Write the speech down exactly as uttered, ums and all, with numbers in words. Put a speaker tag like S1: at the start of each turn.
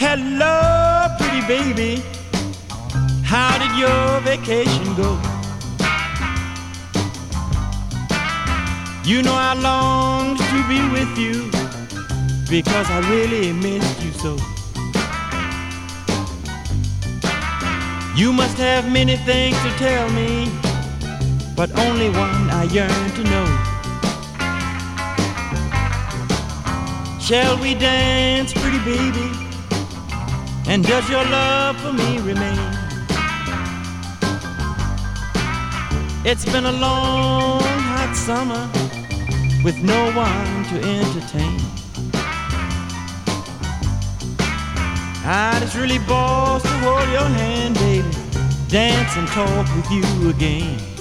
S1: Hello, pretty baby. How did your vacation go? You know I longed to be with you because I really missed you so. You must have many things to tell me, but only one I yearn to know. Shall we dance, pretty baby? And does your love for me remain? It's been a long, hot summer with no one to entertain. I just really boss to hold your hand, baby, dance and talk with you again.